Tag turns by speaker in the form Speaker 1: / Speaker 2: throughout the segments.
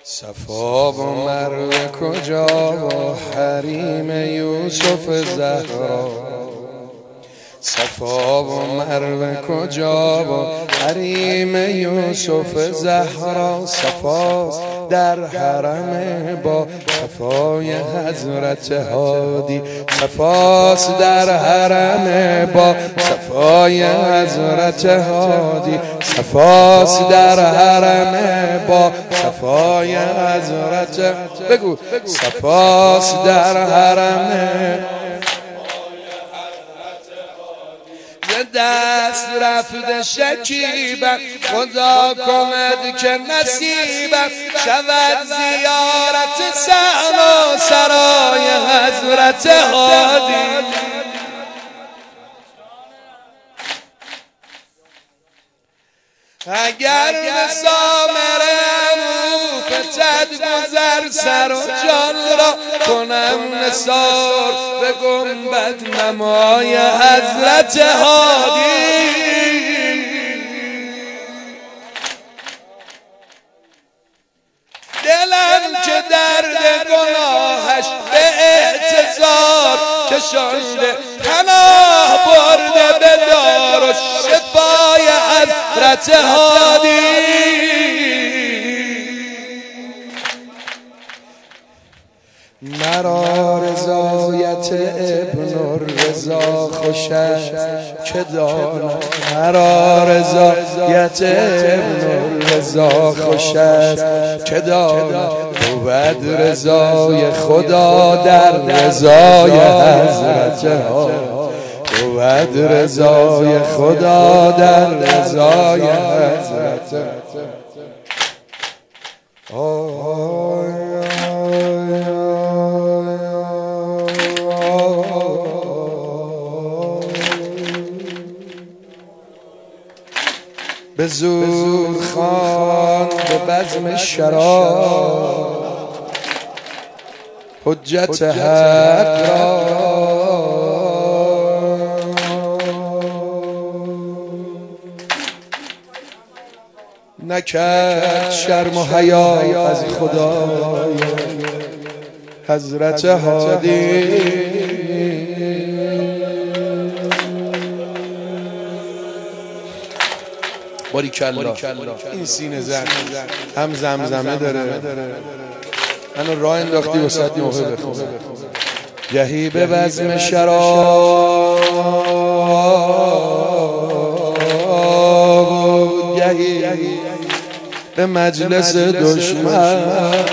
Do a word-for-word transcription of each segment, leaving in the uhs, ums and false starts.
Speaker 1: صفا و مروه کجا و حریم یوسف زهرا، صفا و مروه کجا و حریم یوسف زهرا، صفاست در حرم با صفای حضرت هادی، صفاست در حرم با صفای حضرت هادی، صفاست در حرم با صفای حضرت بگو صفاست در حرم دست رفت شکیبم، خدا کند که نصیبم شود زیارت صحرا سرای حضرت هادی. اگر مسامرم فتد گذر سر و جان را کنم نثار به گنبد نمای حضرت هادی. دلم که درد گناهش به اعتذار کشانده پناه برده به دار و شفای حضرت هادی. مرا رضایت ابن الرضا خوش است که داند، مرا رضایت ابن الرضا خوش است که داند، بود رضای خدا در رضای حضرت هادی، بود رضای خدا در رضای حضرت هادی. به زور خوان به بزم شراب حجت حق را، نکرد شرم و حیا از خدای حضرت هادی. باریکالله این سینه زن هم زمزمه داره، منو راه انداختی وسط نوحه بخونه. گهی به بزم شراب گهی به مجلس دشمن،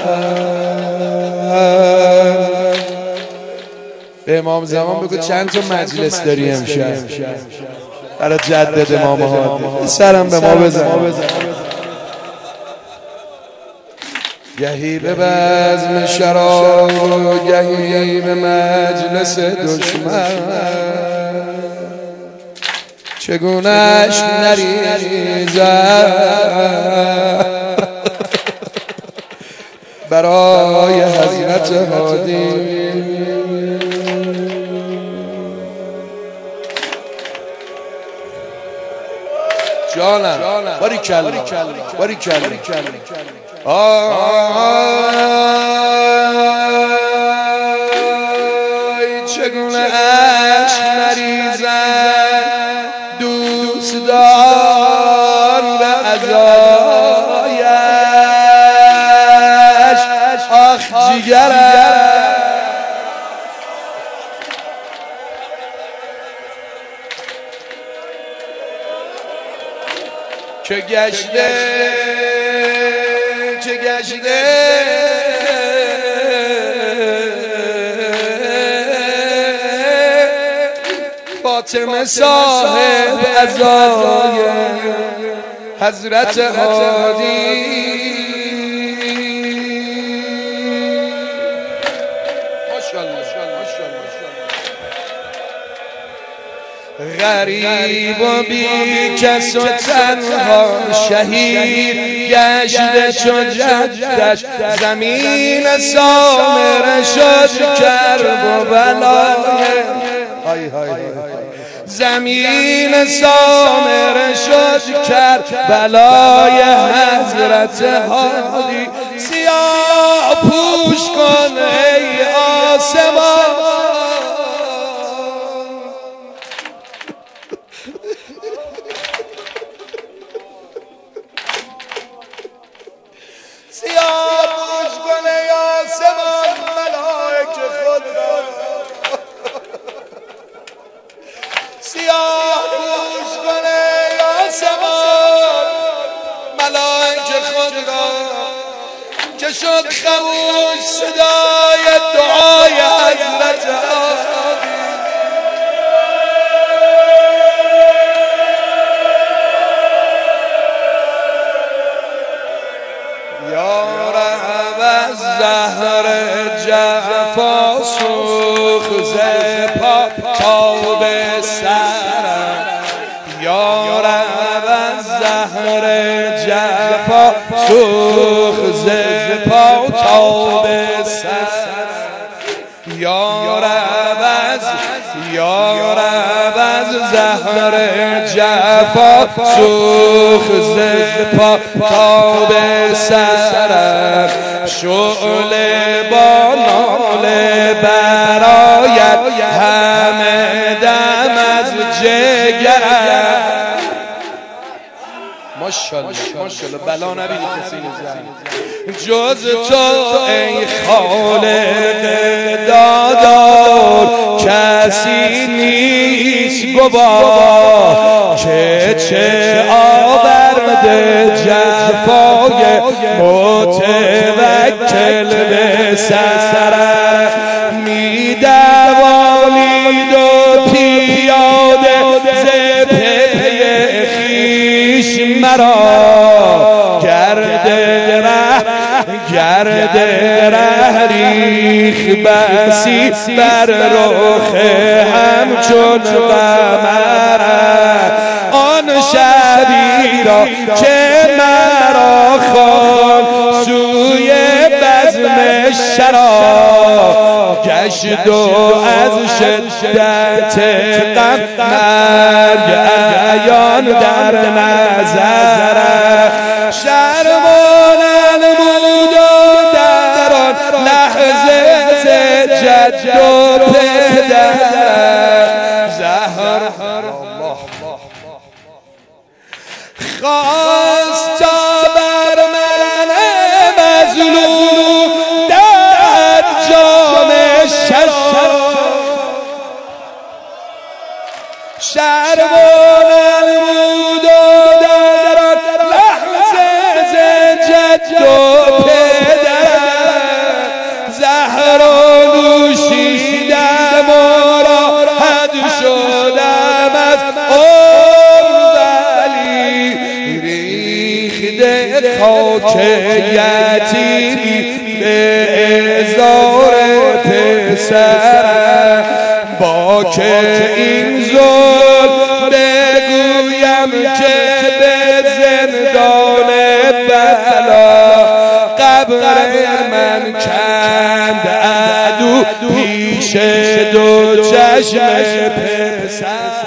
Speaker 1: به امام زمان بگو چند تا مجلس داری امشب برای جدد امام هادی، سرم به ما بزن. گهی به بزم شراب گهی به مجلس دشمن، چگونه‌اش نریزد برای حضرت هادی. جانم باریکالله باریکالله آی چگونه عشق نریزد دوست دار به عزایش، آخ جگرم چه گشته چه گشته فاطمه صاحب عزای حضرت هادی. غریب و بی کس و تنها شهید گشته چو جدش، زمین سامره شد کرب و بلای، زمین سامره شد کرب بلای حضرت هادی. سیاه پوش کن ای آسمان سیاه پوش کن ای آسمان ملائکه خود را سیاه پوش کن ای آسمان ملائکه خود را که شد خموش صدای دعای حضرت آبی یا رب از زهر جفا سوخ ز پا تا به سرم یا رب از زهر جفا سوخ ز پا تا به سرم یا رب از یا رب از زهر جفا سوخ ز پا تا به سرم شعله با ناله برآید همه دم از جگرم ماشاءالله ماشاءالله بلا نبینی کسی نزد جز تو ای خالق دادار کسی نیست گواه که چه آورده جفای متوکل به سرم می دوانید و پیاده ز پی خویش مرا گرد ره گرد ره ریخ بسی بر رخ همچون قمر آن شبی را که مرا خواند سوی بزم شراب گشت و از شدت غم مرگ عیان در نظر شرمان نمود و در آن لحظه ز جد و پدر زهر خواست تا بر من مظلوم در جام شراب شرمان نمود و در آن لحظه ز جد و پدر زهر و نوشیدم و راحت شدم از خاک یتیمی به ازار پسرم با که این ظلم بگویم که به زندان بلا قبر من کند عدو پیش دو چشم پسر